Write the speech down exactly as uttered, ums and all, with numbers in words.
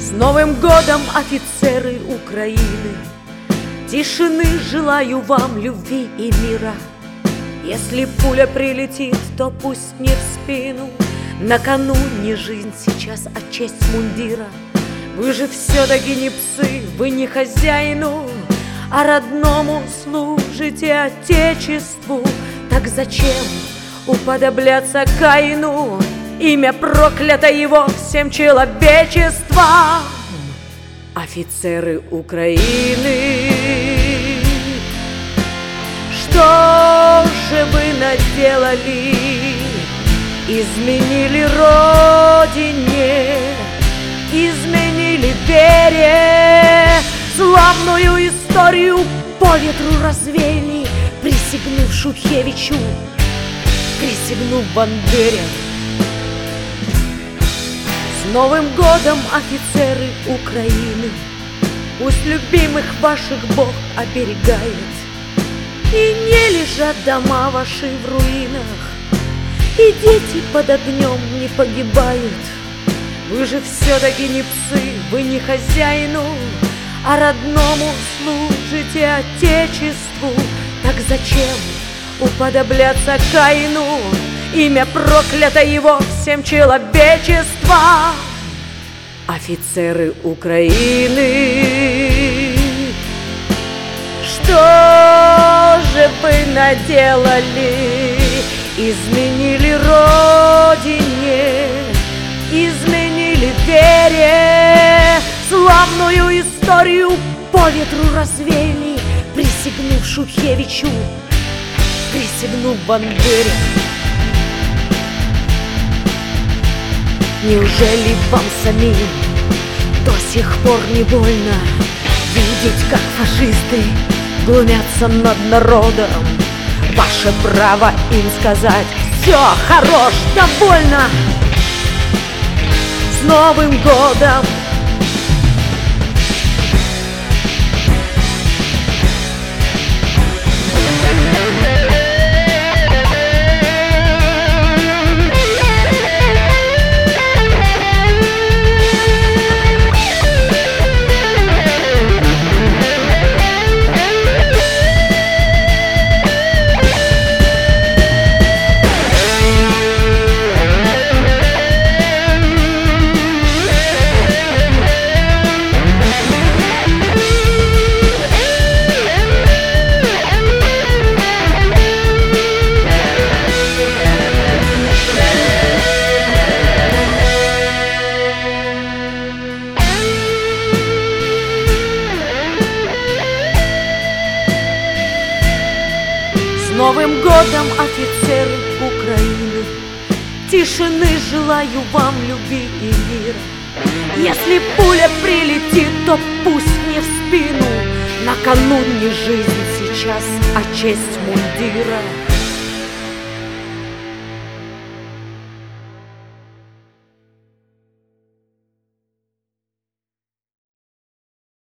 С Новым годом, офицеры Украины! Тишины желаю вам, любви и мира. Если пуля прилетит, то пусть не в спину. На кону не жизнь сейчас, а честь мундира. Вы же все-таки не псы, вы не хозяину, а родному служите Отечеству. Так зачем уподобляться Каину? Имя проклято его всем человечеством. Офицеры Украины, что же вы наделали? Изменили родине, изменили вере, славную историю по ветру развеяли, присягнув Шухевичу, присягнув Бандере. С Новым годом, офицеры Украины! Пусть любимых ваших Бог оберегает, и не лежат дома ваши в руинах, и дети под огнем не погибают. Вы же все-таки не псы, вы не хозяину, а родному служите Отечеству. Так зачем уподобляться Каину? Имя проклято его всем человечеством. Офицеры Украины, что же вы наделали? Изменили родине, изменили вере, славную историю по ветру развеяли, присягнув Шухевичу, присягнув Бандере. Неужели вам самим до сих пор не больно видеть, как фашисты глумятся над народом? Ваше право им сказать: все, хорош, довольно. С Новым годом! С Новым годом, офицеры Украины! Тишины желаю вам, любви и мира. Если пуля прилетит, то пусть не в спину. На кону не жизнь сейчас, а честь мундира.